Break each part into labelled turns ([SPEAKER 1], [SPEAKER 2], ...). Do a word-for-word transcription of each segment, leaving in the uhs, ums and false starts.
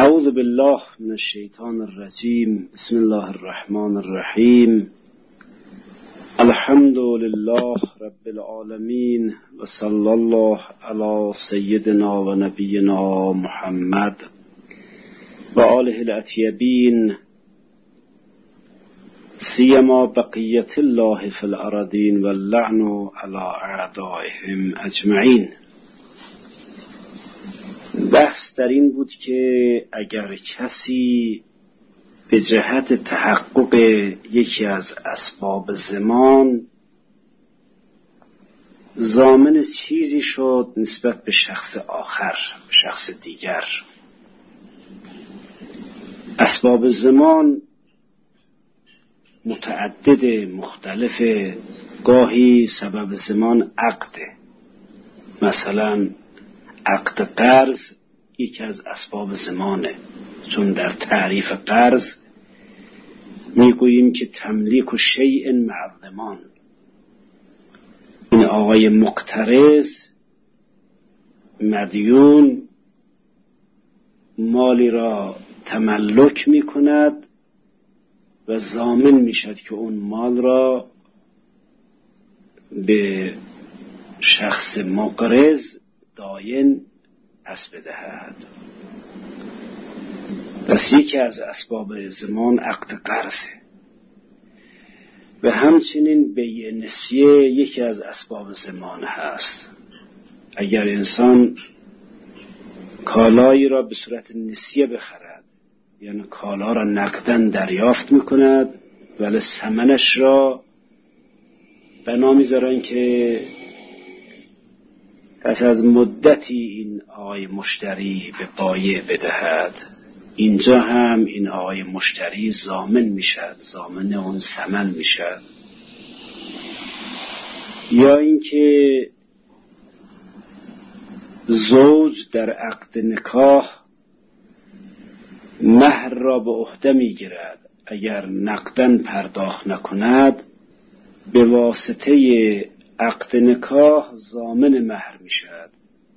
[SPEAKER 1] اعوذ بالله من الشیطان الرجیم. بسم الله الرحمن الرحیم. الحمد لله رب العالمین و صلی الله علی سیدنا و نبینا محمد و آله الاطیبین سیما بقیت الله فی الارضین و اللعن علی اعدائهم اجمعین. بحث در این بود که اگر کسی به جهت تحقق یکی از اسباب زمان ضامن چیزی شد نسبت به شخص آخر، به شخص دیگر. اسباب زمان متعدد، مختلف. گاهی سبب زمان عقده، مثلا عقد قرض یکی از اسباب زمانه، چون در تعریف قرض میگوییم که تملیک و شیء مع الضمان. این آقای مقترض مدیون مالی را تملک میکند و ضامن میشد که اون مال را به شخص مقرض داین پس بدهد. پس یکی از اسباب زمان عقد قرضه و همچنین بیع نسیه یکی از اسباب زمان هست. اگر انسان کالایی را به صورت نسیه بخرد، یعنی کالا را نقدن دریافت میکند ولی ثمنش را بنا میذارن که پس از مدتی این آقای مشتری به بایع بدهد، اینجا هم این آقای مشتری ضامن میشد، ضامن اون ثمن میشد. یا اینکه زوج در عقد نکاح مهر را به عهده میگیرد، اگر نقدن پرداخت نکند به واسطه عقد نکاح ضامن مهر می شود.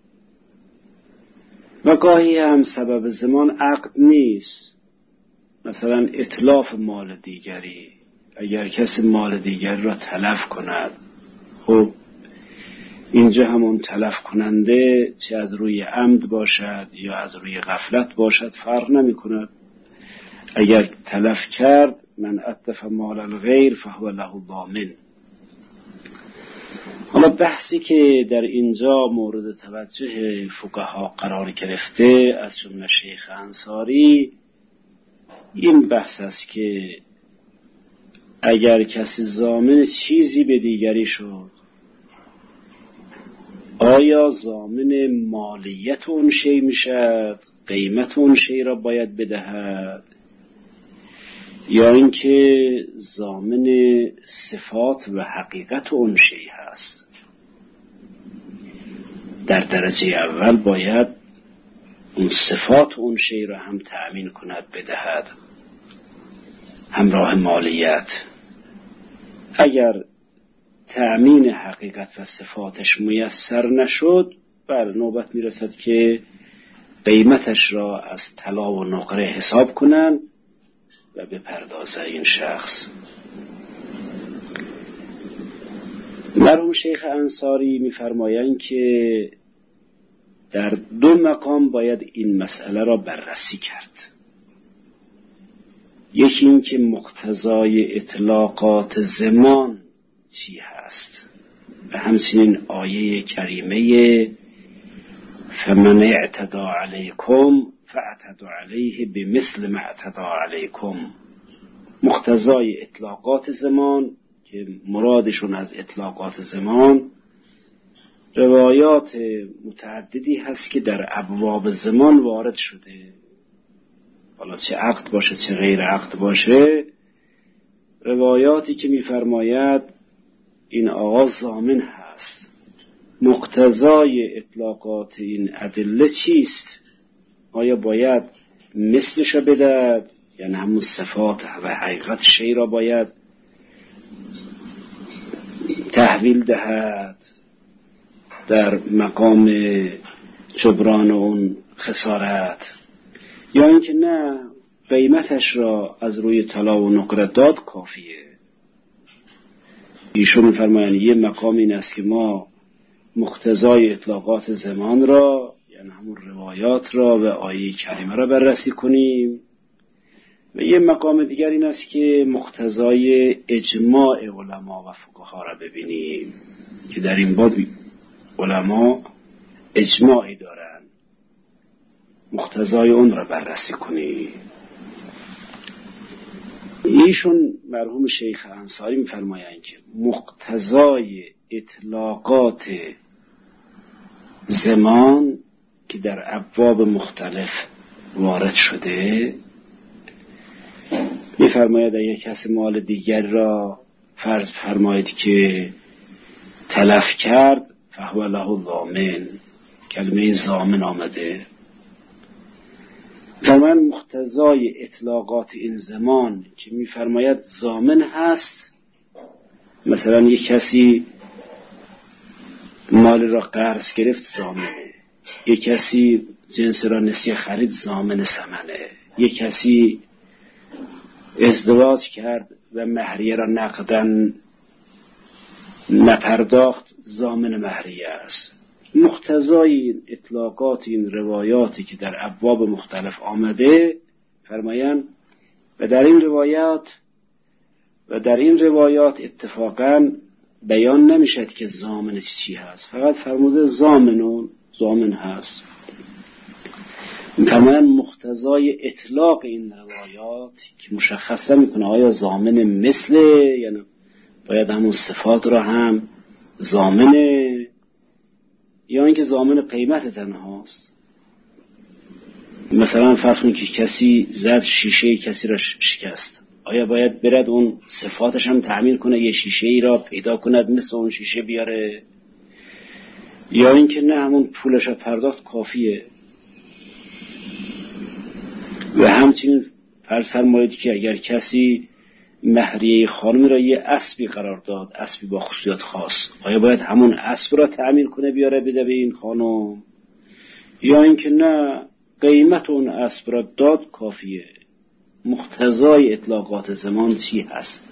[SPEAKER 1] و گاهی هم سبب زمان عقد نیست، مثلا اتلاف مال دیگری. اگر کسی مال دیگری را تلف کند، خب اینجا همون تلف کننده چه از روی عمد باشد یا از روی غفلت باشد فرق نمی کند. اگر تلف کرد من اتلف مال الغیر فهو له ضامن. حالا بحثی که در اینجا مورد توجه فقها قرار گرفته از جمله شیخ انصاری این بحث است که اگر کسی ضامن چیزی به دیگری شد، آیا ضامن مالیت اون شی میشد، قیمت اون شی را باید بدهد، یا اینکه ضامن صفات و حقیقت اون شی هست؟ در درجه اول باید اون صفات اون شی را هم تأمین کند، بدهد همراه مالیت. اگر تأمین حقیقت و صفاتش میسر نشد، بله نوبت میرسد که قیمتش را از طلا و نقره حساب کنن و بپردازه این شخص. مرحوم شیخ انصاری می‌فرمایند که در دو مقام باید این مسئله را بررسی کرد. یکی این که مقتضای اطلاقات زمان چی هست و همچنین آیه کریمه فمن اعتدى علیکم فاعتدوا علیه بمثل ما اعتدى علیکم. مقتضای اطلاقات زمان که مرادشون از اطلاقات زمان روایات متعددی هست که در ابواب زمان وارد شده، حالا چه عقد باشه چه غیر عقد باشه، روایاتی که می‌فرماید این آقا ضامن هست. مقتضای اطلاقات این ادله چیست؟ آیا باید مثلش بدهد، یعنی همون صفات و حقیقت شی را باید تحویل دهد در مقام جبران اون خسارت، یا اینکه نه قیمتش را از روی طلا و نقره داد کافیه. ایشون می‌فرمایند یه مقام این است که ما مقتضای اطلاقات زمان را، یعنی همون روایات را و آیه کریمه را بررسی کنیم، و یه مقام دیگر این است که مقتضای اجماع علما و فقها را ببینیم که در این باب علما اجماعی دارن، مقتضای اون را بررسی کنیم. ایشون مرحوم شیخ انصاری می‌فرمایند که مقتضای اطلاقات زمان که در ابواب مختلف وارد شده، می‌فرماید اگر کسی مال دیگر را فرض فرمایید که تلف کرد فهو له ضامن، کلمه ضامن آمده. فرمان مقتضای اطلاقات این زمان که می‌فرماید ضامن هست، مثلا یک کسی مال را قرض گرفت ضامنه، یک کسی جنس را نسیه خرید ضامن ثمنه، یک کسی ازدواج کرد و مهریه را نقدن نپرداخت ضامن مهریه است. مقتضای این اطلاقات این روایاتی که در ابواب مختلف آمده فرمایند و در این روایات و در این روایات اتفاقاً بیان نمیشد که ضامن چی هست، فقط فرموده ضامنون ضامن هست. فرمایند مقتضای اطلاق این روایات که مشخصه میکنه آیا ضامن مثل، یعنی باید همون صفات را هم ضامنه، یا اینکه ضامن قیمت تنهاست. مثلا فرض کنید که کسی زد شیشه کسی را شکست، آیا باید برد اون صفاتش هم تعمیر کنه، یه شیشه ای را پیدا کند مثل اون شیشه بیاره، یا اینکه نه همون پولش را پرداخت کافیه. و همچنین فرض فرمایید که اگر کسی مهریه خانمی را یه اسبی قرار داد، اسبی با خصوصیات خاص، آیا باید همون اسب را تعمیر کنه بیاره بده به این خانم، یا اینکه نه قیمت اون اسب را داد کافیه؟ مقتضای اطلاقات زمان چی هست؟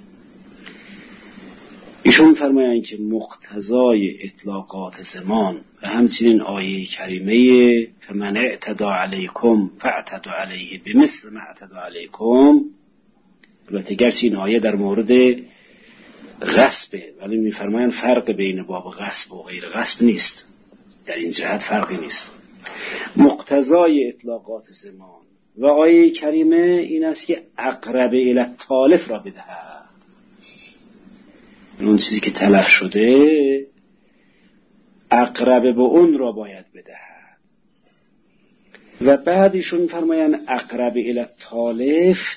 [SPEAKER 1] ایشون فرمایند که مقتضای اطلاقات زمان و همچنین آیه کریمه فمن اعتدى علیکم فاعتدوا علیه بمثل ما اعتدى علیکم، البته گرچه این آیه در مورد غصبه، ولی میفرمایند فرق بین باب غصب و غیر غصب نیست، در این جهت فرقی نیست. مقتضای اطلاقات زمان و آیه کریمه این است که اقرب الی التالف را بدهد، اون چیزی که تلف شده اقرب به اون را باید بدهد. و بعد ایشون فرمایند اقرب الی التالف،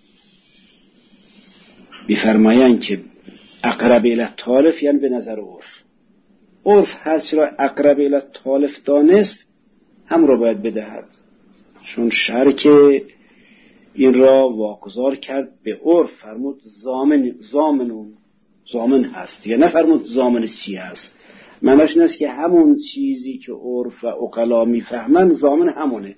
[SPEAKER 1] میفرمایند که اقرب الی التالف یعنی به نظر عرف، عرف هرچی را اقرب الی التالف دانست هم را باید بدهد، چون شرک این را واگذار کرد به عرف، فرمود زامن زامنون زامن هست، یا نفرمود زامن چی هست. معناش این است که همون چیزی که عرف و عقلا میفهمن زامن همونه.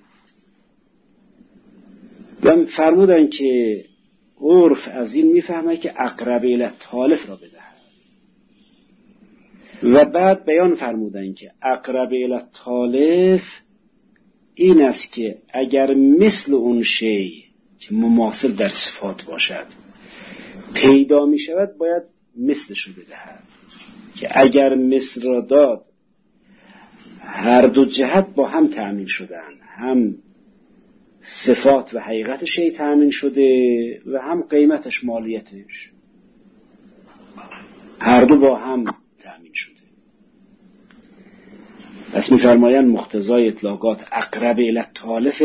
[SPEAKER 1] و فرمودن که عرف از این میفهمه که اقرب الی التالف را بدهد. و بعد بیان فرمودن که اقرب الی التالف این است که اگر مثل اون شی که مماثل در صفات باشد پیدا می شود باید مثلش رو بدهد، که اگر مثل را داد هر دو جهت با هم تأمین شدن، هم صفات و حقیقت شی تأمین شده و هم قیمتش مالیتش، هر دو با هم تأمین شده. پس می‌فرمایند مقتضای اطلاقات اقرب الی التالف.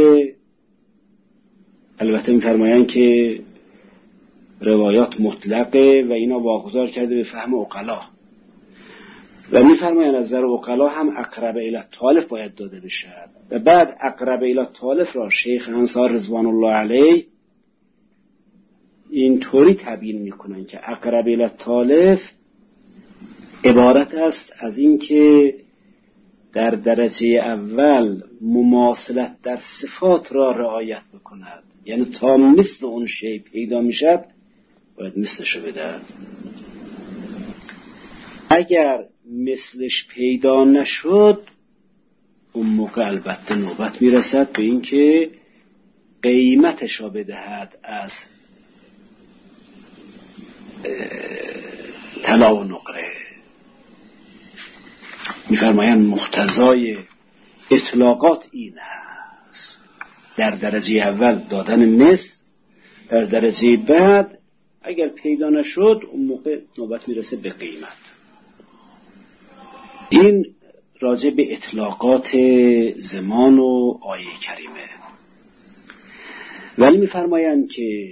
[SPEAKER 1] البته می‌فرمایند که روایات مطلقه و اینا واگذار کرده به فهم عقلا، و می‌فرمایند از نظر عقلا هم اقرب الی التالف باید داده بشه. و بعد اقرب الی التالف را شیخ انصار رضوان الله علیه اینطوری تبیین میکنن که اقرب الی التالف عبارت است از این که در درجه اول مماثلت در صفات را رعایت بکند، یعنی تا مثل اون شی پیدا میشد باید مثلشو بدهد. اگر مثلش پیدا نشد اون موقع البته نوبت میرسد به این که قیمتش را بدهد از طلا و نقره. میفرمایند مقتضای اطلاقات این هست، در درجه اول دادن مثل، در درجه بعد اگر پیدا نشد اون موقع نوبت میرسه به قیمت. این راجع به اطلاقات زمان و آیه کریمه. ولی میفرمایند که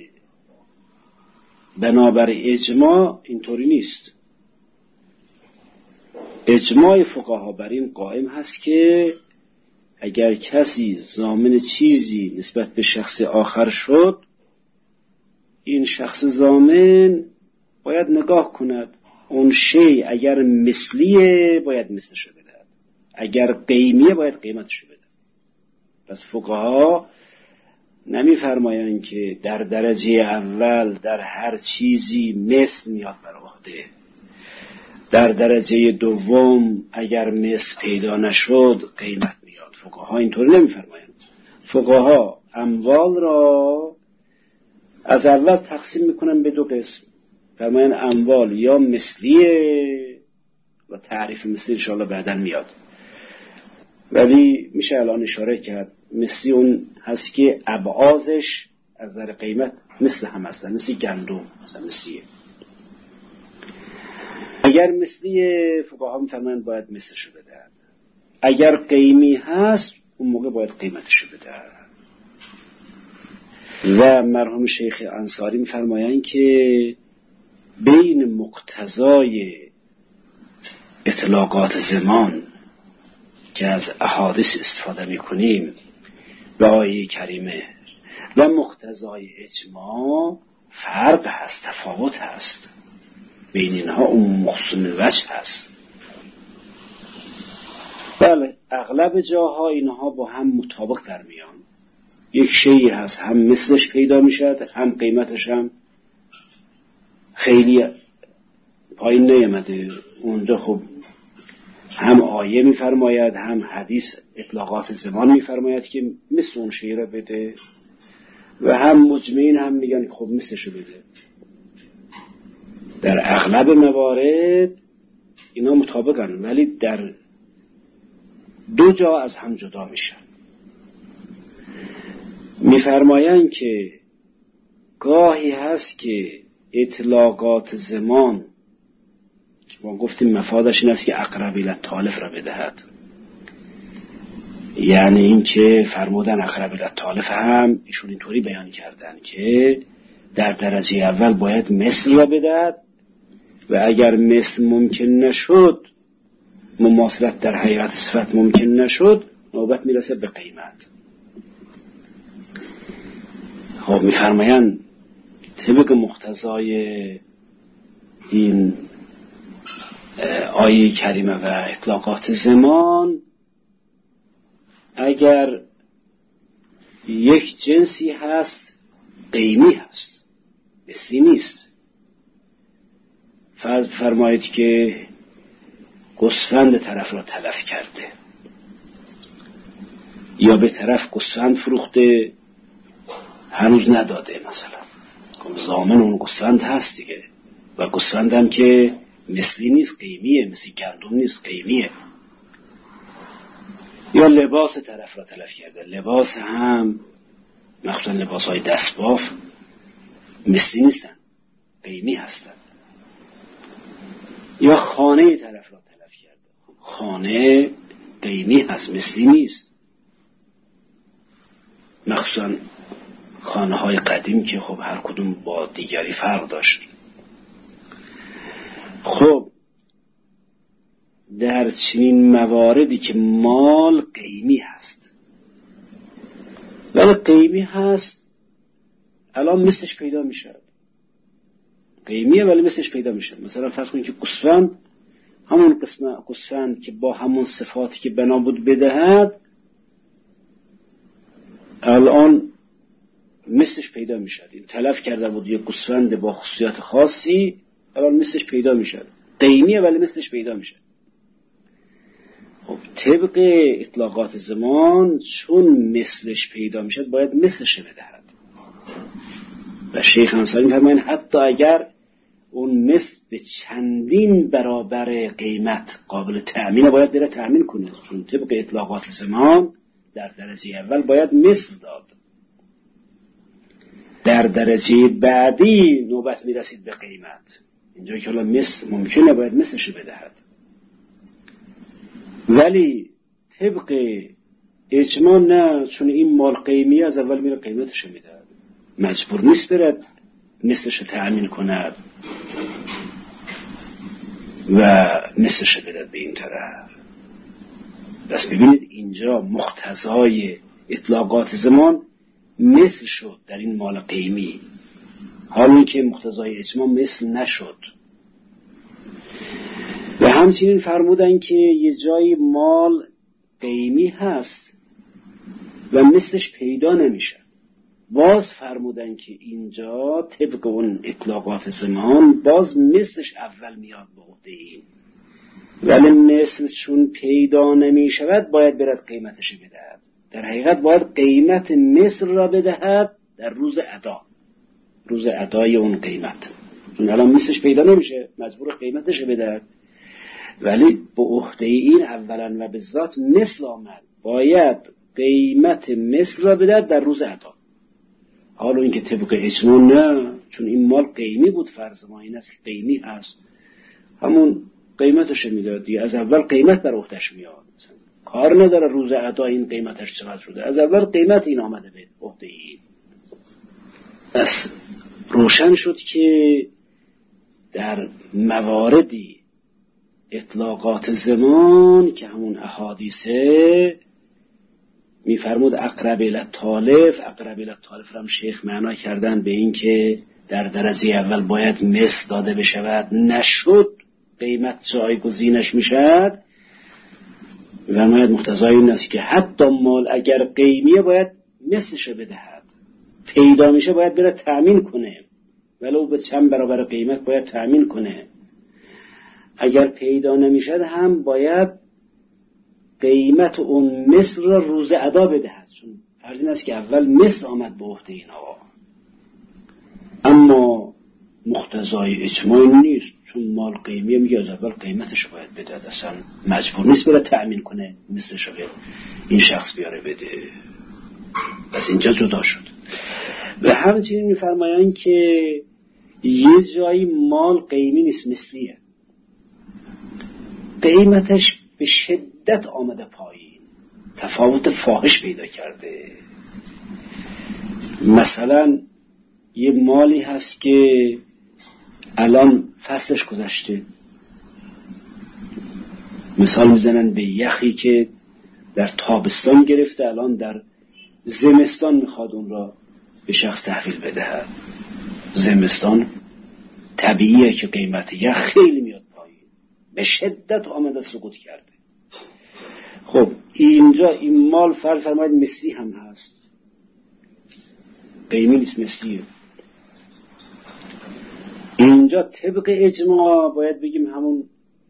[SPEAKER 1] بنابر اجماع اینطوری نیست. اجماع فقها بر این قائم هست که اگر کسی ضامن چیزی نسبت به شخص آخر شد، این شخص ضامن باید نگاه کند اون شی اگر مثلیه باید مثلشو بدهد، اگر قیمیه باید قیمتشو بدهد. پس فقها نمیفرمایند که در درجه اول در هر چیزی مثل میاد بر عهده، در درجه دوم اگر مثل پیدا نشد قیمت میاد. فقها اینطوری نمیفرمایند. فقها اموال را از اول تقسیم میکنن به دو قسم. فرمایند اموال یا مثلیه و تعریف مثلی انشاءالله بعداً میاد، ولی میشه الان اشاره کرد مثلی اون هست که ابعازش از نظر قیمت مثل هم هستن، مثل گندم مثلا مثلیه. اگر مثلی فقها میفرمایند باید مثلشو بدهد، اگر قیمی هست اون موقع باید قیمتشو بدهد. و مرحوم شیخ انصاری میفرمایند که بین مقتضای اطلاقات زمان که از احادیث استفاده میکنیم و آیه کریمه و مقتضای اجماع فرق هست، تفاوت هست. بین اینها اون مخصوم وجه هست. بله اغلب جاها اینها با هم مطابق در میان. یک شیئی هست هم مثلش پیدا میشد هم قیمتش هم خیلی پایین نیامده. اونجا خب هم آیه میفرماید هم حدیث اطلاقات زمان میفرماید که مثل اون شیء را بده و هم مجمعین هم میگن که خب مثلشو بده. در اغلب موارد اینا مطابقن، ولی در دو جا از هم جدا میشن. میفرمایند که گاهی هست که اطلاقات زمان که ما گفتیم مفادش این است که اقرب الی التالف را بدهد، یعنی این که فرمودن اقرب الی التالف هم ایشون اینطوری بیان کردن که در درجه اول باید مثل را بدهد و اگر مثل ممکن نشد، مماثلت در حقیقت صفت ممکن نشد، نوبت میرسه به قیمت. خب میفرمایند طبق مقتضای این آیه کریمه و اطلاقات زمان، اگر یک جنسی هست قیمی هست، مثلی نیست. فرض فرمایید که گوسفند طرف را تلف کرده یا به طرف گوسفند فروخته هنوز نداده، مثلا ضامن اون گوسفند هست دیگه، و گوسفند هم که مثلی نیست، قیمیه، مثل گندم نیست، قیمیه. یا لباس طرف را تلف کرده، لباس هم مخصوصا لباس های دستباف مثلی نیستن، قیمی هستن. یا خانه طرف را تلف کرده، خانه قیمی هست، مثلی نیست، مخصوصا خانه های قدیم که خب هر کدوم با دیگری فرق داشت. خب در چنین مواردی که مال قیمی هست ولی قیمی هست الان مثلش پیدا میشه، قیمیه ولی مثلش پیدا میشه. مثلا فرض کنید که گوسفند همون قسم گوسفند که با همون صفاتی که بنا بود بدهد الان مثلش پیدا میشد. این تلف کرده بود یک گوسفند با خصوصیات خاصی، الان مثلش پیدا میشد. قیمیه ولی مثلش پیدا میشد. خب طبق اطلاقات زمان چون مثلش پیدا میشد باید مثلش بدهد. و شیخ انصاری میفرمایند حتی اگر اون مثل به چندین برابر قیمت قابل تأمینه باید بره تأمین کنه، چون طبق اطلاقات زمان در درجه اول باید مثل داد، در درجه بعدی نوبت میرسید به قیمت. اینجا که حالا مثل ممکنه باید مثلش بدهد، ولی طبق اجماع نه، چون این مال قیمی از اول میره قیمتش میدهد، مجبور نیست برد مثلش تأمین کند و مثلش بدهد به این طرف. بس ببینید اینجا مقتضای اطلاقات زمان مثل شد در این مال قیمی، حالی که مقتضای اجماع مثل نشد. و همچنین فرمودن که یه جای مال قیمی هست و مثلش پیدا نمیشه، باز فرمودن که اینجا طبق اون اطلاقات زمان باز مثلش اول میاد به عهده این، ولی مثل چون پیدا نمی شود باید برد قیمتش بدهد. در حقیقت باید قیمت مثل را بدهد در روز ادا، روز ادای اون قیمت، چون الان مثلش پیدا نمیشه مجبور قیمتش بدهد، ولی به عهده این اولا و به ذات مثل آمد، باید قیمت مثل را بدهد در روز ادا. حالا اینکه طبق اجماع نه، چون این مال قیمی بود، فرض ما این است که قیمی هست، همون قیمتش میدادی، از اول قیمت بر عهدهش میاد، کار نداره روز ادا این قیمتش چقدر شده، از اول قیمت این آمده به عهده این. بس روشن شد که در مواردی اطلاقات زمان که همون احادیثه میفرمود اقرب الی التالف، اقرب الی التالف را هم شیخ معنا کردن به این که در درجه اول باید مثل داده بشود، نشد قیمت جایگزینش میشد. و باید مقتضای این است که حتی مال اگر قیمیه باید مثلش بدهد، پیدا میشه باید بره تأمین کنه، ولو به چند برابر قیمت باید تأمین کنه. اگر پیدا نمیشد هم باید قیمت اون مثل را روز ادا بدهد، چون فرض این است که اول مثل آمد به عهده اینها. اما مقتضای اجماع نیست، چون مال قیمیه میگه از اول قیمتش باید بدهد، اصلا مجبور نیست بره تأمین کنه مثلش رو این شخص بیاره بده. پس اینجا جدا شد. و همچنین میفرمایند که یه جایی مال قیمی نیست، مثلیه، قیمتش به شدت آمده پایین، تفاوت فاحش پیدا کرده. مثلا یه مالی هست که الان فصلش گذشته، مثال میزنن به یخی که در تابستان گرفته، الان در زمستان میخواد اون را به شخص تحویل بدهد. زمستان طبیعیه که قیمت یخ خیلی میاد پایین، به شدت آمده سقوط کرده. خب اینجا این مال فرض فرمایید مثلی هم هست، قیمی نیست، مثلیه. اینجا طبق اجماع باید بگیم همون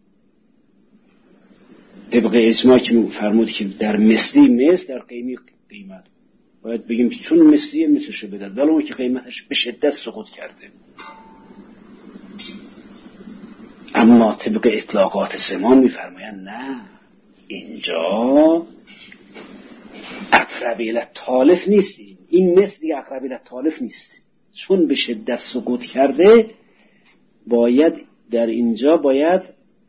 [SPEAKER 1] طبق اجماع که فرمود که در مثلی مثل، در قیمی قیمت، باید بگیم چون مثلیه مثلش بدهد، ولی اون که قیمتش به شدت سقوط کرده. اما طبق اطلاقات زمان میفرمایند نه، اینجا اقرب الی التالف نیست، این مثلی اقرب الی التالف نیست، چون به شدت سقوط کرده باید در اینجا باید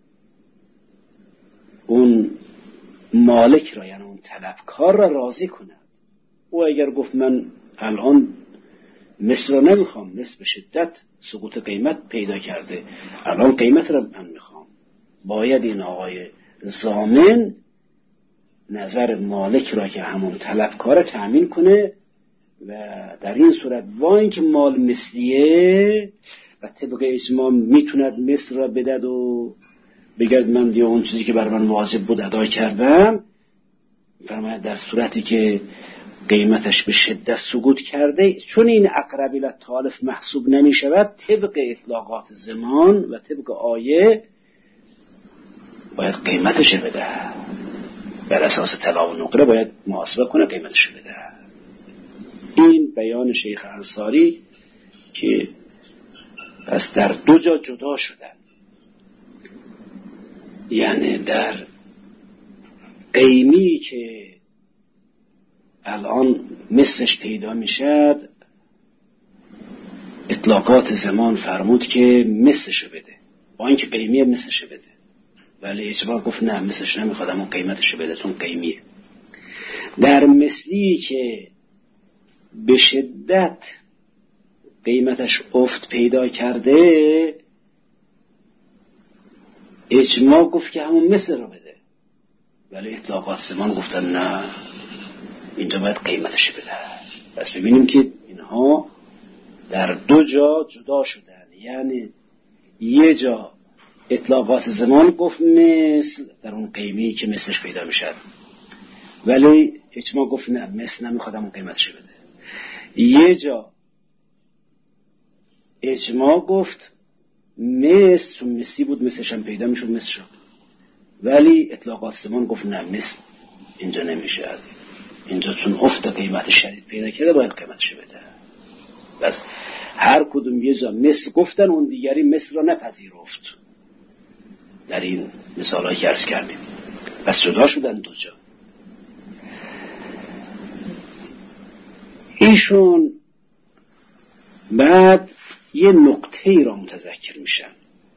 [SPEAKER 1] اون مالک را، یعنی اون طلبکار را راضی کند. او اگر گفت من الان مثل را نمیخوام، مثل به شدت سقوط قیمت پیدا کرده، الان قیمت را من میخوام، باید این آقای ضامن نظر مالک را که همون طلبکار تأمین کنه و در این صورت با اینکه مال مثلیه و طبق اجماع میتوند مثل را بدد و بگرد من دیگه اون چیزی که بر من واجب بود ادا کردم، فرماید در صورتی که قیمتش به شدت سقوط کرده، چون این اقرب الی التالف محسوب نمی شود، طبق اطلاقات زمان و طبق آیه باید قیمتش بده، بر اساس طلا و نقره باید محاسبه کنه قیمتش بده. این بیان شیخ انصاری که پس در دو جا جدا شدن، یعنی در قیمی که الان مثلش پیدا میشد اطلاقات زمان فرمود که مثلشو بده، با اینکه قیمیه مثلشو بده، ولی اجماع گفت نه مثلش نمیخوادم اون قیمتشو بده چون قیمیه. در مثلی که به شدت قیمتش افت پیدا کرده اجماع گفت که همون مثل رو بده، ولی اطلاقات زمان گفتن نه اینجا باید قیمتش بده. پس ببینیم که اینها در دو جا جدا شدن، یعنی یه جا اطلاقات زمان گفت مثل در اون قیمی که مثلش پیدا میشد، ولی اجماع گفت نه مثل نمیخوادم اون قیمتش بده. یه جا اجماع گفت مثل چون مثلی بود مثلش هم پیدا میشد مثل شد، ولی اطلاقات زمان گفت نه مثل اینجا نمیشد، اینجا چون افت قیمت شدید پیدا کرده باید قیمتش بده. بس هر کدوم یه جا مثل گفتن اون دیگری مثل را نپذیرفت، در این مثال هایی که عرض کردیم. پس جدا شدن دو جا. ایشون بعد یه نقطه ای را متذکر میشن.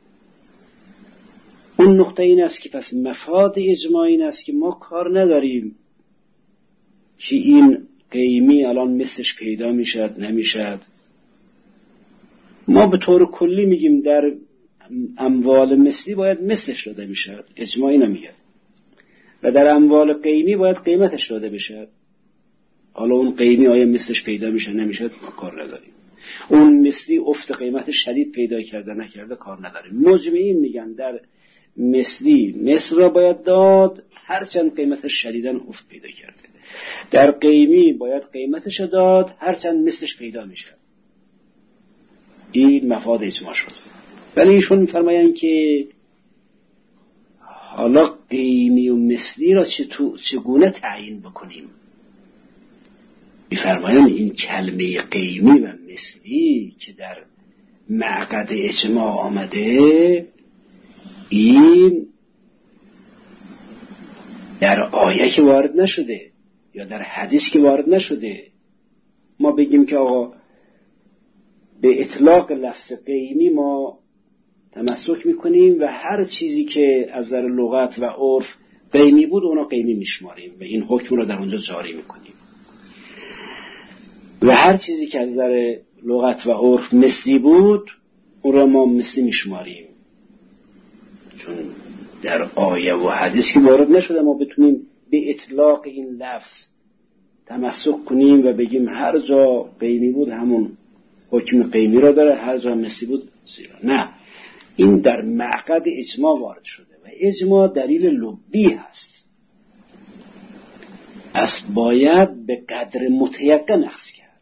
[SPEAKER 1] اون نقطه این است که پس مفاد اجماع این است که ما کار نداریم که این قیمی الان مثلش پیدا میشد نمیشد. ما به طور کلی میگیم در اموال مثلی باید مثلش داده میشد، اجماعی نمیگه، و در اموال قیمی باید قیمتش داده بشد. حالا اون قیمی آیا مثلش پیدا میشه نمیشد کار نداریم، اون مثلی افت قیمت شدید پیدا کرده نکرده کار نداریم. مجمعین میگن در مثلی مثل را باید داد هرچند قیمتش شدیداً افت پیدا کرده، در قیمی باید قیمتش داد هرچند مثلش پیدا میشه. این مفاد اجماع شد. ولی ایشون میفرمایند که حالا قیمی و مثلی را چگونه تعیین بکنیم؟ میفرمایند این کلمه قیمی و مثلی که در معقد اجماع آمده، این در آیه که وارد نشده یا در حدیث که وارد نشده. ما بگیم که آقا به اطلاق لفظ قیمی ما تمسک میکنیم و هر چیزی که از نظر لغت و عرف قیمی بود اونا قیمی میشماریم و این حکم رو در اونجا جاری میکنیم، و هر چیزی که از نظر لغت و عرف مثلی بود اون رو ما مثلی میشماریم، چون در آیه و حدیث که وارد نشده ما بتونیم به اطلاق این لفظ تمسک کنیم و بگیم هر جا قیمی بود همون حکم قیمی را داره، هر جا مثلی بود زیرا. نه، این در معقد اجماع وارد شده و اجماع دلیل لبی هست، از باید به قدر متیقن اخذ کرد.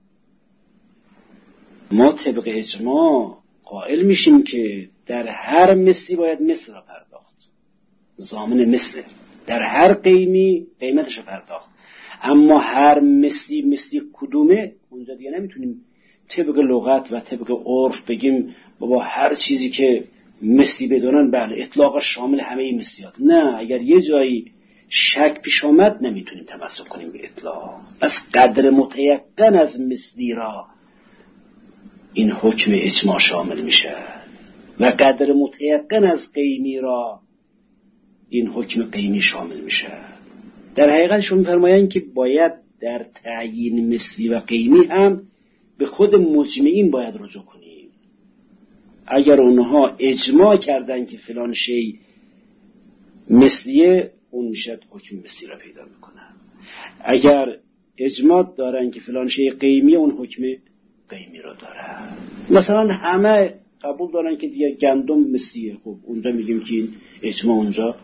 [SPEAKER 1] ما طبق اجماع قائل میشیم که در هر مثلی باید مثل را پرداخت، ضامن مثل، در هر قیمی قیمتش را پرداخت، اما هر مثلی مثلی کدومه اونجا دیگه نمیتونیم طبق لغت و طبق عرف بگیم بابا هر چیزی که مثلی بدونن بله اطلاقش شامل همه مثلیات. نه، اگر یه جایی شک پیش آمد نمیتونیم تمسک کنیم به اطلاق. پس قدر متیقن از مثلی را این حکم اجماع شامل میشه و قدر متیقن از قیمی را این حکم قیمی شامل میشه. در حقیقت شما میفرمایند که باید در تعیین مثلی و قیمی هم به خود مجمعین باید رجوع کنیم. اگر اونها اجماع کردن که فلان شی مثلیه، اون میشه حکم مثلی را پیدا میکنن. اگر اجماع دارن که فلان شی قیمیه، اون حکم قیمی را داره. مثلا همه قبول دارن که دیگه گندم مسیه. خب اونجا میگیم که این اجماع اونجا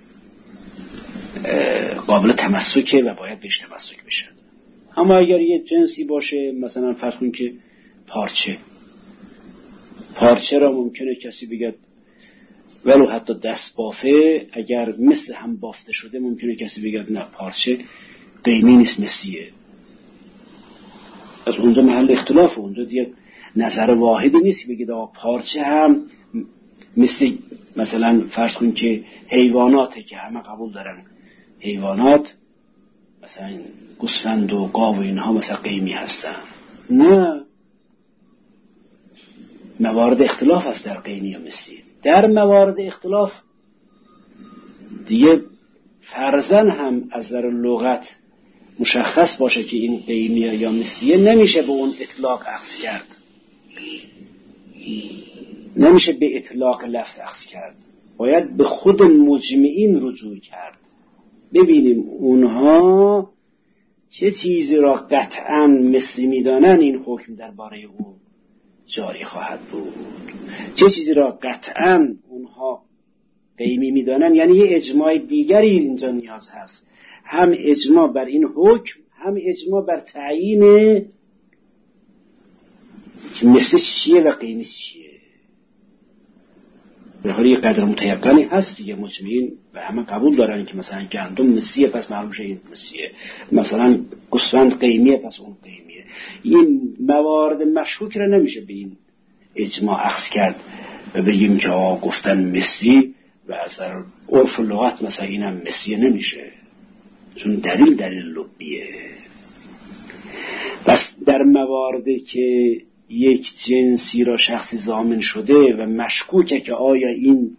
[SPEAKER 1] قابل تمسکه و باید بهش تمسک بشه. اما اگر یه جنسی باشه، مثلا فرض کن که پارچه پارچه را ممکنه کسی بگه ولو حتی دست بافه، اگر مثل هم بافته شده ممکنه کسی بگه نه پارچه قیمی نیست مسیه. از اونجا محل اختلاف، اونجا دیگه نظر واحدی نیست بگید آقا پارچه هم مثل مثلا فرض کن که حیواناته که همه قبول دارن حیوانات مثلا گوسفند و گاو و اینها مثلا قیمی هستن. نه، موارد اختلاف هست در قیمی و مسی. در موارد اختلاف دیگه فرضاً هم از در لغت مشخص باشه که این قیمی یا مسی، نمیشه به اون اطلاق اخذ کرد، نمیشه به اطلاق لفظ اخذ کرد، باید به خود مجمعین رجوع کرد. ببینیم اونها چه چیزی را قطعاً مثلی میدانن این حکم درباره او جاری خواهد بود، چه چیزی را قطعاً اونها قیمی میدانن. یعنی یه اجماع دیگری اینجا نیاز هست، هم اجماع بر این حکم، هم اجماع بر تعیین که مثل چیه و قیمی چیه. بخاطر یه قدر متیقنی هست دیگه، مجمعین و همه قبول دارن که مثلا گندم مسیه پس معلوم شه این مسیه، مثلا گوسفند قیمیه پس اون قیمیه. این موارد مشکوک را نمیشه به این اجماع اخذ کرد و بگیم که آقا گفتن مسی و از در عرف لغت مثلا اینم مسیه، نمیشه، چون دلیل دلیل لبیه. بس در مواردی که یک جنسی را شخصی ضامن شده و مشکوکه که آیا این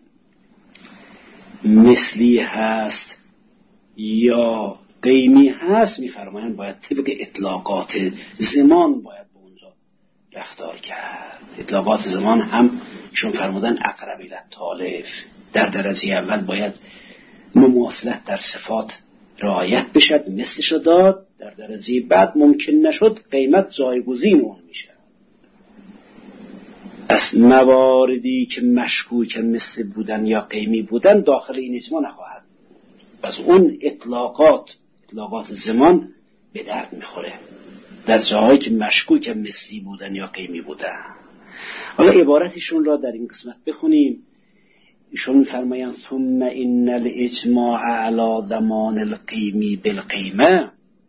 [SPEAKER 1] مثلی هست یا قیمی هست، میفرمایند باید طبق اطلاقات زمان باید به اونجا رفتار کرد. اطلاقات زمان هم ایشون فرمودن اقرب الی التالف، در درجه اول باید مماثلت در صفات رعایت بشد، مثلش داد، در درجه بعد ممکن نشد قیمت جایگزین اون میشه. از مواردی که مشکوک مثل بودن یا قیمی بودن داخل این اجماع نخواهد، از اون اطلاقات اطلاقات زمان به درد میخوره در جاهایی که مشکوک مثلی بودن یا قیمی بودن. حالا عبارتشون را در این قسمت بخونیم. ایشون می‌فرمایند ثم ان الاجماع علی ضمان القیمی بالقیمه.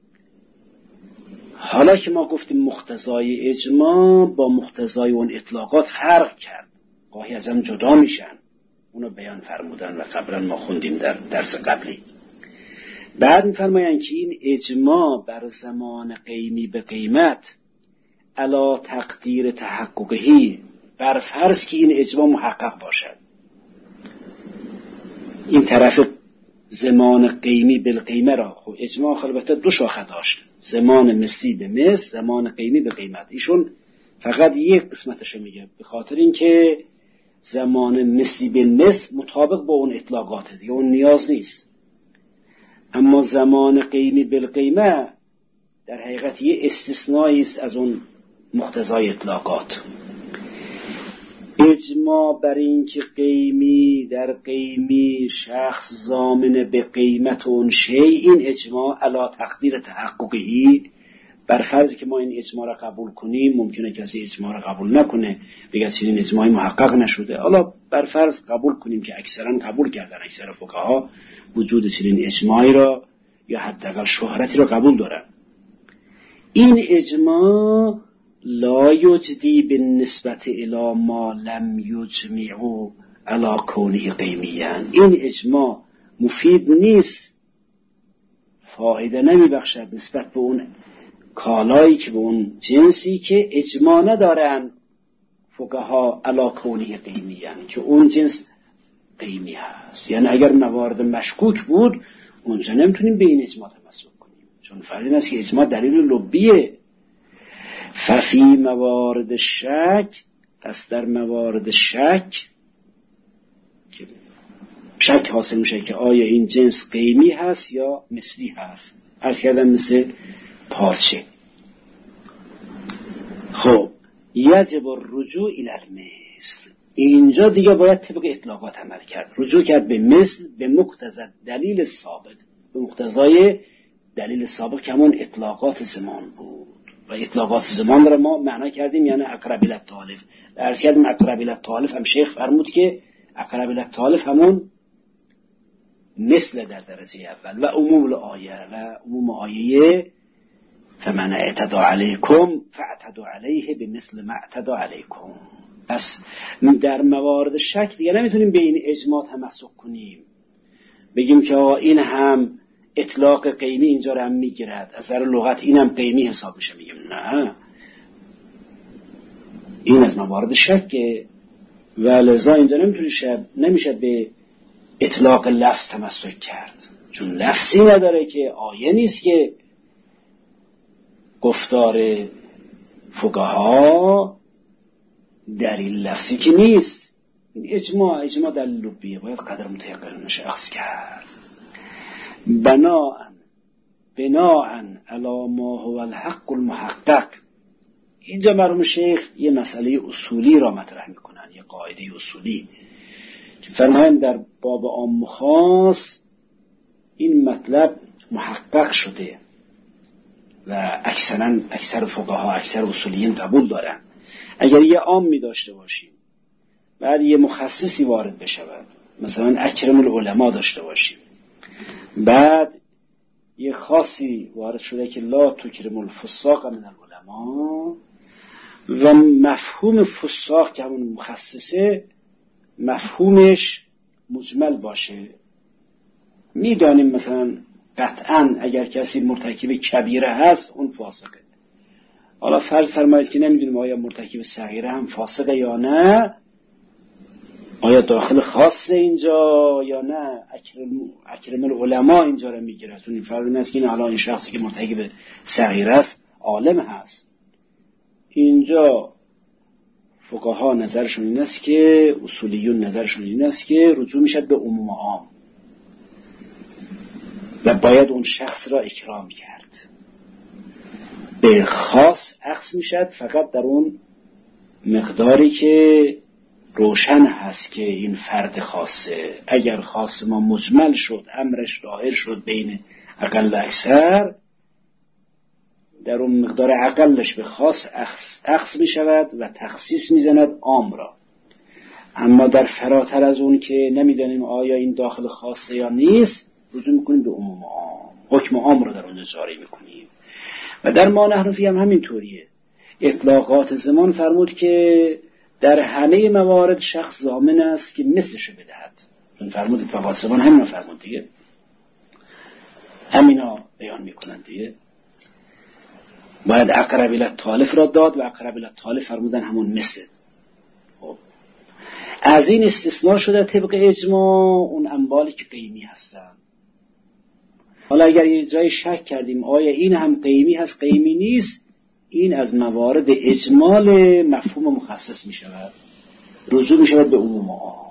[SPEAKER 1] حالا که ما گفتیم مقتضای اجماع با مقتضای اون اطلاقات فرق کرد، گاهی از هم جدا میشن، اونو بیان فرمودن و قبلا ما خوندیم در درس قبلی. بعد می‌فرمایند که این اجماع بر زمان قیمی به قیمت علی تقدیر تحققهی، بر فرض که این اجماع محقق باشد. این طرف زمان قیمی بالقیمه را، خب اجماع البته دو شاخه داشت، زمان مثلی به مثل، زمان قیمی به قیمت. ایشون فقط یک قسمتش میگه، به خاطر اینکه زمان مثلی به مثل مطابق با اون اطلاقاته دیگه، اون نیاز نیست. اما زمان قیمی بالقیمه در حقیقت یه استثنایی است از اون مقتضای اطلاقات. اجماع بر این که قیمی در قیمی شخص ضامن به قیمت اون شی، این اجماع علی تقدیر تحققی، بر فرضی که ما این اجماع را قبول کنیم. ممکنه کسی اجماع را قبول نکنه، بگه این اجماعی محقق نشده. حالا بر فرض قبول کنیم که اکثرا قبول کردن، اکثر فقها وجود چنین اجماعی را یا حداقل شهرتی را قبول دارن. این اجماع لا یجدی بالنسبت الی ما لم یجمعوا علی کونه قیمیا، این اجماع مفید نیست، فایده نمی بخشد نسبت به اون کالایی که به اون جنسی که اجماع ندارن فقها علی کونه قیمیا، که اون جنس قیمی هست. یعنی اگر موارد مشکوک بود اونجا نمیتونیم به این اجماع تمسک کنیم، چون فرض این است که اجماع دلیل لبیه. ففی موارد شک، پس در موارد شک که شک حاصل میشه که آیا این جنس قیمی هست یا مثلی هست، عرض کردم مثل پارچه. خب یجب الرجوع الی المثل، نیست. اینجا دیگه باید طبق اطلاقات عمل کرد، رجوع کرد به مثل، به مقتضی دلیل سابق، به مقتضای دلیل سابق که همون اطلاقات زمان بود. و اطلاقات زمان رو ما معنا کردیم یعنی اقرب الی التالف. عرض کردیم اقرب الی التالف هم شیخ فرمود که اقرب الی التالف همون مثل در درجه اول و عموم الآیه و عموم آیه فمن اعتدى علیکم فاعتدوا علیه بمثل ما اعتدى علیکم. پس در موارد شک دیگه نمیتونیم به این اجماع تمسک کنیم، بگیم که این هم اطلاق قیمی اینجا رو هم میگیرد، از نظر لغت این هم قیمی حساب میشه. میگیم نه، این از موارد شکه و لذا اینجا نمیتونه نمیشه به اطلاق لفظ تمسک کرد، چون لفظی نداره که آیه نیست که گفتار فقها در این لفظی که نیست. اجماع اجماع در لبیه باید قدر متیقن شخص کرد. بناء بناء علی ما هو الحق المحقق. اینجا مرحوم شیخ یه مسئله اصولی را مطرح میکنن، یه قاعده اصولی که فرمایند در باب عام و خاص این مطلب محقق شده و اکثرا اکثر فقها اکثر اصولیین قبول دارن. اگر یه عام می داشته باشیم بعد یه مخصصی وارد بشود، مثلا اکرم العلماء داشته باشیم، بعد یه خاصی وارد شده که لا تکرم الفساق من العلماء و مفهوم فساق که همون مخصصه مفهومش مجمل باشه. میدانیم مثلا قطعا اگر کسی مرتکب کبیره هست اون فاسقه. حالا فرض فرمایید که نمیدونیم آیا مرتکب صغیره هم فاسقه یا نه، آیا داخل خاصه اینجا یا نه، اکرم, اکرم العلماء اینجا رو میگیره. چون این فرض این است که این الان این شخصی که مرتکب صغیره است عالم هست. اینجا فقها نظرشون این است که اصولیون نظرشون این است که رجوع میشد به عموم عام و باید اون شخص را اکرام کرد. به خاص اخذ میشد فقط در اون مقداری که روشن هست که این فرد خاصه. اگر خاص ما مجمل شد، امرش ظاهر شد بین اقل و اکثر، در اون مقدار اقلش به خاص اخذ, اخذ می شود و تخصیص می زند عام را. اما در فراتر از اون که نمیدانیم آیا این داخل خاصه یا نیست، رجوع میکنیم به عموم عام، حکم عام را در اونجا جاری میکنیم. و در ما نحنفی هم همین طوریه. اطلاقات زمان فرمود که در همه موارد شخص ضامن است که مثلش بدهد. چون فرمود اطلاقات زمان همینا فرمود دیگه، همینا بیان میکنن دیگه. باید اقرب الی التالف را داد و اقرب الی التالف فرمودن همون مثل. خب از این استثناء شده طبق اجماع اون انبالی که قیمی هستن. حالا اگر یه جای شک کردیم آیا این هم قیمی هست قیمی نیست، این از موارد اجمال مفهوم مخصص می شود، رجوع می شود به عموم عام.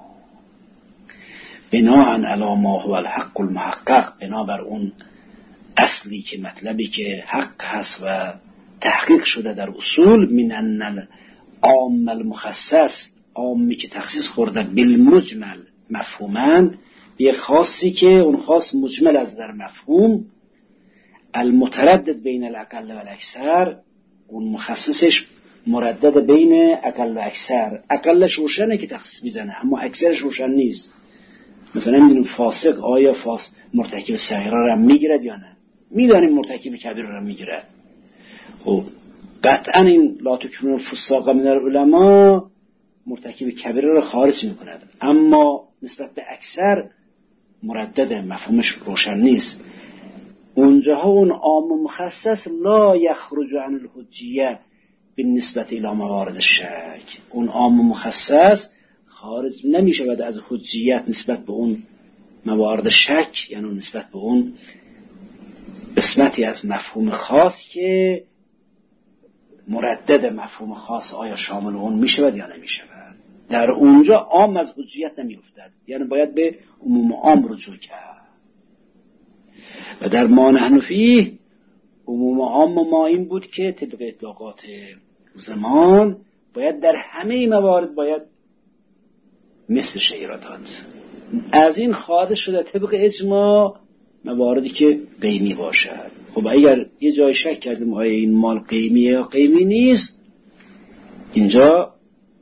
[SPEAKER 1] بناء علی ما هو الحق المحقق، بنابر اون اصلی که مطلبی که حق هست و تحقیق شده در اصول، من ان العام المخصص، عامی که تخصیص خورده بالمجمل مفهومن، یه خاصی که اون خاص مجمل از در مفهوم، المتردد بین الاقل و الاکثر، اون مخصصش مردد بین اقل و اکثر. اقلش روشنه که تخصیص میزنه اما اکثرش روشن نیست. مثلا میدونیم فاسق آیا فاسق مرتکب صغیره را میگیرد یا نه، میدانیم مرتکب کبیره را میگیرد. خب قطعا این لا تکرموا الفساق من العلماء مرتکب کبیره را خارج میکند، اما نسبت به اکثر مردد، مفهومش روشن نیست. اونجاها اون عام مخصص لا یخرج عن الحجیه بالنسبه الی موارد الشک، اون عام مخصص خارج نمیشه بعد از حجیت نسبت به اون موارد شک، یعنی نسبت به اون قسمتی از مفهوم خاص که مردد مفهوم خاص آیا شامل اون میشه یا نمیشه. در اونجا عام از حجیت نمیافتد، یعنی باید به عموم عام رجوع کرد. و در ما نحنفی عموم عام ما این بود که طبق اطلاقات زمان باید در همه موارد باید مثل شیء را داد. از این خارج شده طبق اجماع مواردی که قیمی باشد. خب اگر یه جای شک کردیم آیا این مال قیمیه یا قیمی نیست، اینجا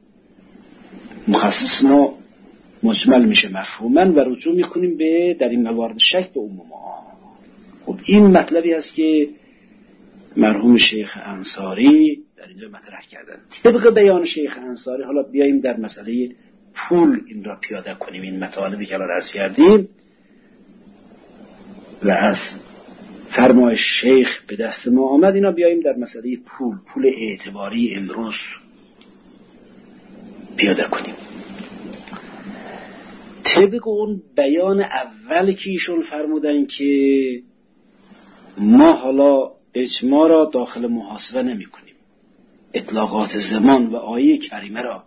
[SPEAKER 1] مخصص ما مجمل میشه مفهوماً و رجوع میکنیم به در این موارد شک به عموما. خب این مطلبی هست که مرحوم شیخ انصاری در اینجا مطرح کردن. طبق بیان شیخ انصاری حالا بیاییم در مسئله پول این را پیاده کنیم، این مطالبی که الان عرض کردیم و از فرمایش شیخ به دست ما آمد، اینا بیاییم در مسئله پول پول اعتباری امروز پیاده کنیم. طبق اون بیان اول که ایشون فرمودن که ما حالا اجماع را داخل محاسبه نمی کنیم، اطلاقات زمان و آیه کریمه را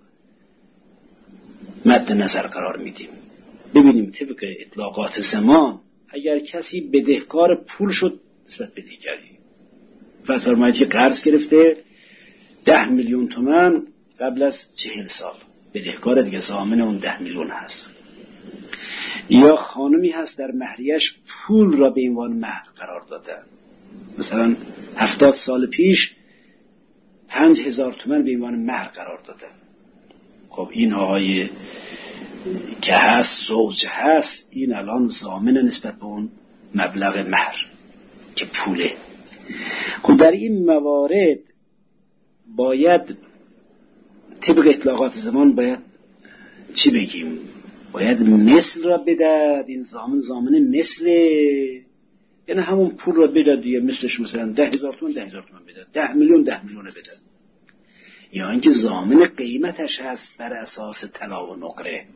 [SPEAKER 1] مد نظر قرار میدیم. ببینیم طبق اطلاقات زمان اگر کسی بدهکار پول شد نسبت به دیگری، فرض فرمایید که قرض گرفته ده میلیون تومان قبل از چهل سال، بدهکار دیگه ضامن اون ده میلیون هست. یا خانمی هست در مهریش پول را به عنوان مهر قرار داده، مثلا هفتاد سال پیش پنج هزار تومان به عنوان مهر قرار داده. خب این آقای که هست زوج هست، این الان ضامن نسبت به اون مبلغ مهر که پوله. خب در این موارد باید طبق اطلاقات زمان باید چی بگیم؟ باید مثل را بدد. این ضامن ضامن مثله، یعنی همون پول را بدد دیگه، مثلش مثلا ده هزار تومان ده هزار تومان بدد، ده میلیون ده میلیون بدد. یا اینکه ضامن قیمتش هست بر اساس طلا و نقره.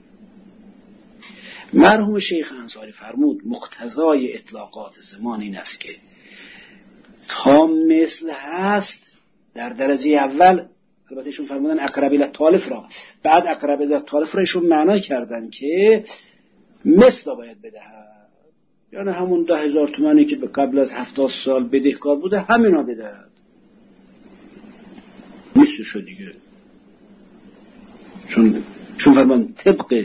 [SPEAKER 1] مرحوم شیخ انصاری فرمود مقتضای اطلاقات زمان این است که تا مثل هست در درجه اول، البته ایشون فرمودن اقرب الی التالف را، بعد اقرب الی التالف را ایشون معنا کردن که مثل باید بدهد، یعنی همون ده هزار تومانی که قبل از هفتاد سال بدهکار بوده همینا بدهد، مثل شد دیگه. چون چون فرمان طبق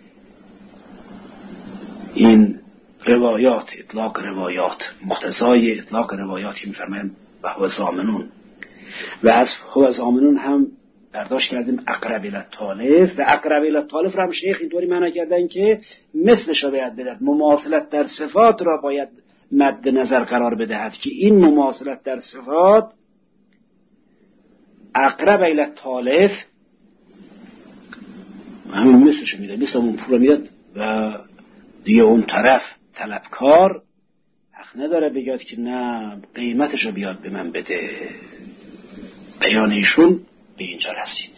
[SPEAKER 1] این روایات، اطلاق روایات، مقتضای اطلاق روایات که میفرمایم و هو ضامنون، و از هو ضامنون هم برداشت کردیم اقرب الی التالف، و اقرب الی التالف را هم شیخ اینطوری معنا کردن که مثلش را باید بدهد، مماثلت در صفات را باید مد نظر قرار بدهد که این مماثلت در صفات اقرب الی التالف همون مثلش میده، مثل اون پول میاد و دیگه اون طرف طلبکار حق نداره بگید که نه قیمتش رو بیاد به من بده. بیان ایشون به اینجا رسید.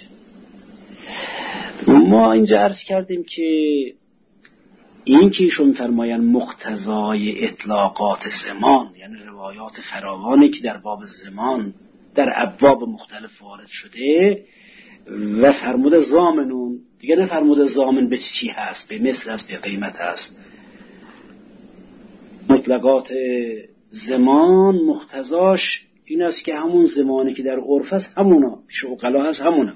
[SPEAKER 1] ما اینجا عرض کردیم که این که ایشون فرماین مقتضای اطلاقات زمان، یعنی روایات فراوانی که در باب زمان در ابواب مختلف وارد شده و فرموده ضامنون، دیگه نه فرموده ضامن به چی هست، به مثل هست، به قیمت هست. مطلقات زمان مقتضاش این است که همون زمانی که در عرف است همونا، پیش عقلا هست همونا.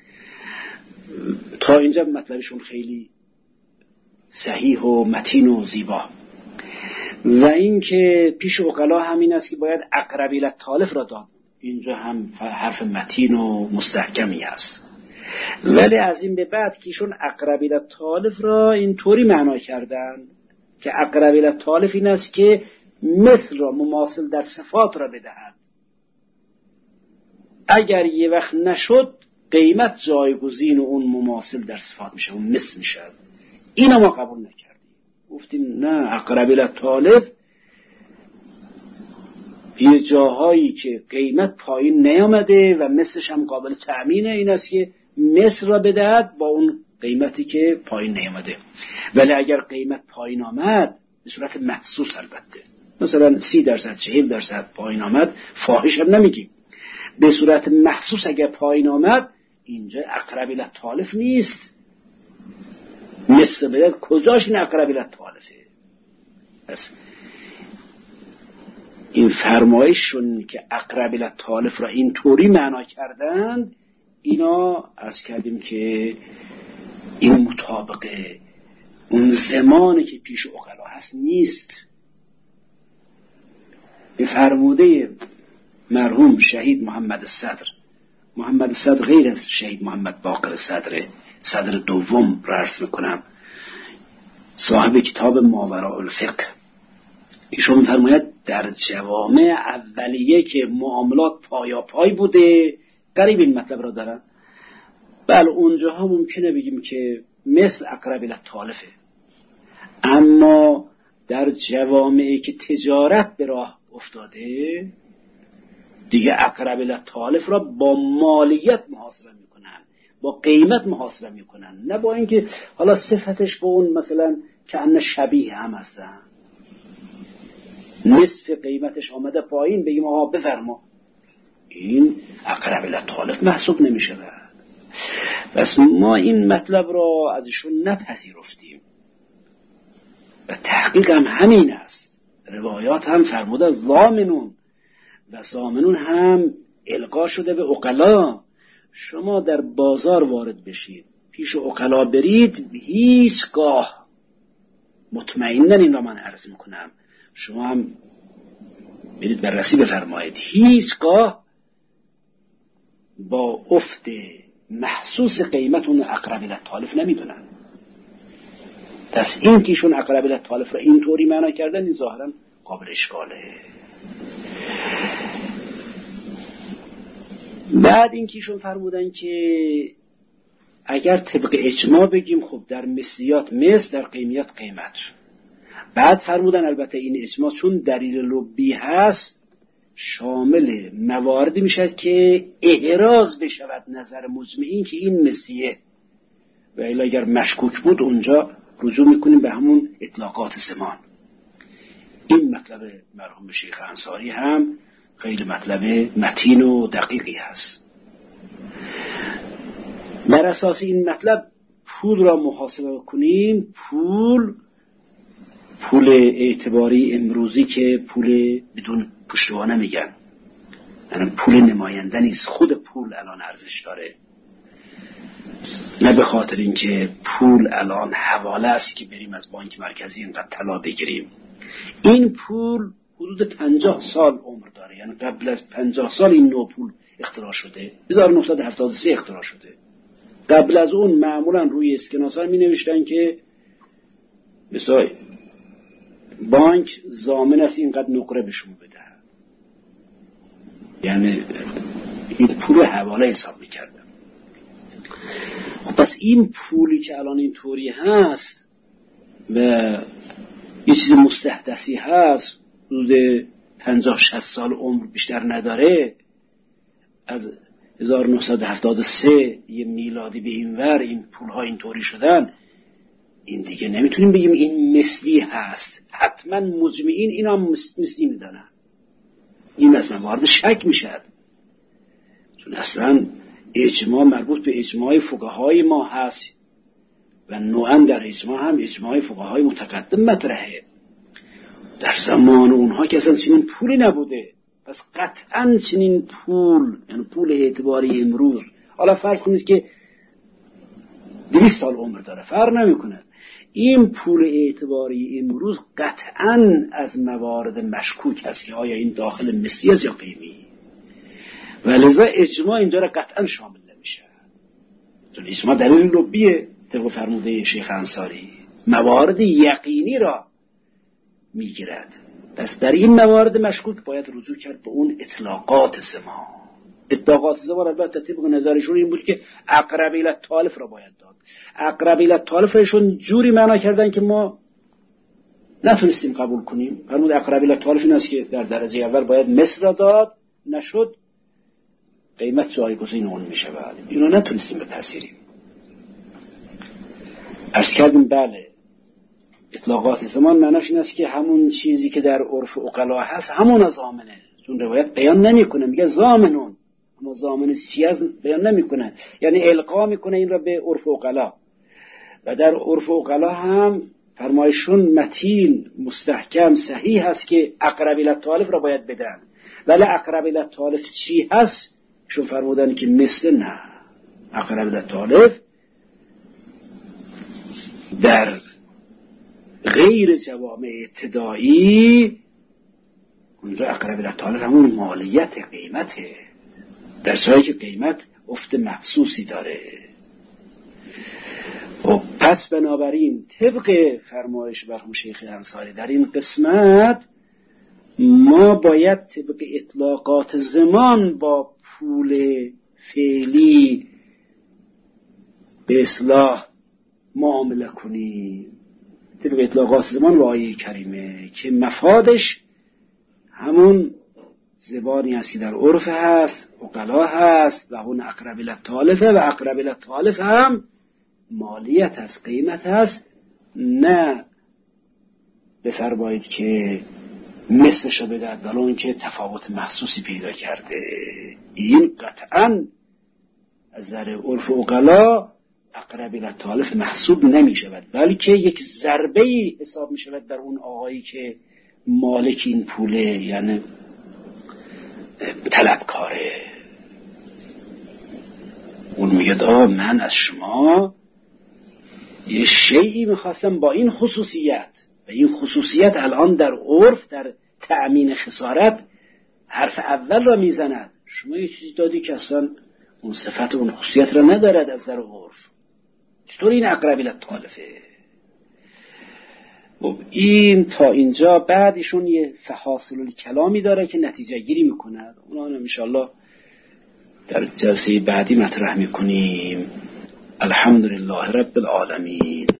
[SPEAKER 1] تا اینجا مطلبشون خیلی صحیح و متین و زیبا. و این که پیش عقلا همین است که باید اقرب الی التالف را داد، اینجا هم حرف متین و مستحکمی است. ولی از این به بعد که ایشون اقرب الی التالف را اینطوری معنا کردن که اقرب الی التالف این است که مثل را مماثل در صفات را بدهد، اگر یه وقت نشد قیمت جایگزین اون مماثل در صفات میشه، اون مثل میشه. اینو ما قبول نکردیم، گفتیم نه، اقرب الی التالف یه جاهایی که قیمت پایین نیامده و مثلش هم قابل تأمینه، این است که مثل را بدهد با اون قیمتی که پایین نیامده. ولی اگر قیمت پایین آمد به صورت محسوس، البته مثلا سی درصد چهل درصد پایین آمد، فاحش هم نمیگیم، به صورت محسوس اگر پایین آمد، اینجا اقرب الی التالف نیست. مثل بدهد کجاش این اقرب الی التالفه؟ پس این فرمایششون که اقرب الی التالف را اینطوری معنا کردند، اینا عرض کردیم که این مطابق اون زمانی که پیش عقلا هست نیست. به فرموده مرحوم شهید محمد صدر، محمد صدر غیر از شهید محمد باقر صدر صدر دوم را عرض میکنم، صاحب کتاب ماوراء الفقه، ایشون می‌فرماید در جوامع اولیه که معاملات پایا پای بوده، قریب این مطلب را دارن. بله اونجاها ممکنه بگیم که مثل اقرب الی‌طالفه، اما در جوامعی که تجارت به راه افتاده دیگه اقرب الی‌طالف را با مالیت محاسبه میکنن، با قیمت محاسبه میکنن، نه با اینکه حالا صفتش با اون مثلا که ان شبیه هم هستن، نصف قیمتش آمده پایین بگیم آقا بفرما، این اقرب الی‌طالف محسوب نمیشه. بس ما این مطلب را از ایشون نپذیرفتیم و تحقیق هم همین است. روایات هم فرموده ضامنون و ضامنون هم القا شده به عقلا. شما در بازار وارد بشید، پیش عقلا برید، هیچگاه مطمئنن این را من عرض میکنم، شما هم برید بررسی بفرمایید، هیچگاه با افت محسوس قیمت اون اقرب الی‌طالف نمیدونن. پس این که ایشون اقرب الی‌طالف را اینطوری معنا کردن این ظاهرا قابل اشکاله. بعد این که ایشون فرمودن که اگر طبق اجماع بگیم خب در مثلیات مثل، در قیمیت قیمت. بعد فرمودن البته این اجماع چون دلیل لبی هست شامل مواردی میشد که احراز بشود نظر مجمعین که این مثلیه، و الا اگر مشکوک بود اونجا رجوع میکنیم به همون اطلاقات زمان. این مطلب مرحوم شیخ انصاری هم خیلی مطلب متین و دقیقی هست. بر اساس این مطلب پول را محاسبه کنیم، پول پول اعتباری امروزی که پول بدون پشتوانه میگن، یعنی پول نماینده نیست، خود پول الان ارزش داره، نه به خاطر اینکه پول الان حواله است که بریم از بانک مرکزی اینقدر طلا بگیریم. این پول حدود پنجاه سال عمر داره، یعنی قبل از پنجاه سال این نوع پول اختراع شده، هزار و نهصد و هفتاد و سه اختراع شده. قبل از اون معمولا روی اسکناس‌ها می نوشتن که مثلا بانک ضامن است اینقدر نقره به شما بده، یعنی این پول حواله حساب میکردن. خب پس این پولی که الان این طوری هست و یه چیز مستحدثی هست، حدود پنجاه شصت سال عمر بیشتر نداره، از هزار و نهصد و هفتاد و سه یه میلادی به این ور این پولها این طوری شدن، این دیگه نمیتونیم بگیم این مثلی هست. حتما مجمعین این هم مثلی میدانن، این از موارد شک میشد، چون اصلا اجماع مربوط به اجماع فقهای ما هست و نوعا در اجماع هم اجماع فقهای متقدم مطرحه. در زمان اونها که اصلا چنین پولی نبوده، پس قطعا چنین پول، یعنی پول اعتباری امروز، حالا فرض کنید که دویست سال عمر داره، فرق نمیکنه، این پول اعتباری امروز قطعا از موارد مشکوک هست که آیا این داخل مثلی است یا قیمی، و لذا اجماع اینجا را قطعا شامل نمیشه، چون اجماع دلیل لبیه طبق فرموده شیخ انصاری، موارد یقینی را میگیرد. پس در این موارد مشکوک باید رجوع کرد به اون اطلاقات زمان. اطلاقات زمان البته طبق نظرشون این بود که اقرب الی‌طالف را باید داد. اقرب الی‌طالف رایشون جوری معنا کردن که ما نتونستیم قبول کنیم. فرمود اقرب الی‌طالف این است که در درجه اول باید مثل را داد، نشد قیمت جایگزین اون میشه. بعد اینو نتونستیم بپذیریم. عرض کردیم بله اطلاقات زمان معناش این است که همون چیزی که در عرف عقلا هست همون ضامنه، چون روایت بیان نمیکنه، میگه ضامنون، اما ضامن چی از بیان نمیکنه، یعنی القا میکنه این را به عرف عقلا. و در عرف عقلا هم فرمایشون متین مستحکم صحیح هست که اقرب الی‌طالف را باید بدن، ولی اقرب الی‌طالف چی هست؟ شون فرمودن که مثل نه، اقرب الی‌طالف در غیر جوامع ابتدایی اونجا اقرب الاطالف همون مالیت قیمته، در جایی که قیمت افت محسوسی داره. و پس بنابراین طبق فرمایش مرحوم شیخ انصاری در این قسمت ما باید طبق اطلاقات زمان با پول فعلی به اصلاح معامله کنیم، طبق اطلاقات زمان و آیه کریمه که مفادش همون زبانی است که در عرف هست، عقلا هست و اون اقرب الاطالفه و اقرب الاطالف هم مالیت هست، قیمت هست، نه بفرمایید که مثلشو بدهد ولو اینکه تفاوت محسوسی پیدا کرده. این قطعاً از نظر عرف عقلا اقرب الاطالف محسوب نمی شود، بلکه یک ضربه‌ای حساب می شود در اون آقایی که مالک این پوله، یعنی طلبکاره. اون میگه آه من از شما یه شیئی میخواستم با این خصوصیت و این خصوصیت الان در عرف در تأمین خسارت حرف اول را میزند، شما یه چیزی دادی که اصلا اون صفت و اون خصوصیت را ندارد از در عرف، چطور این اقرب الاطالفه؟ این تا اینجا. بعد ایشون یه فحاصل الکلامی داره که نتیجه گیری میکند، اونا هم انشاءالله در جلسه بعدی مطرح میکنیم. الحمدلله رب العالمین.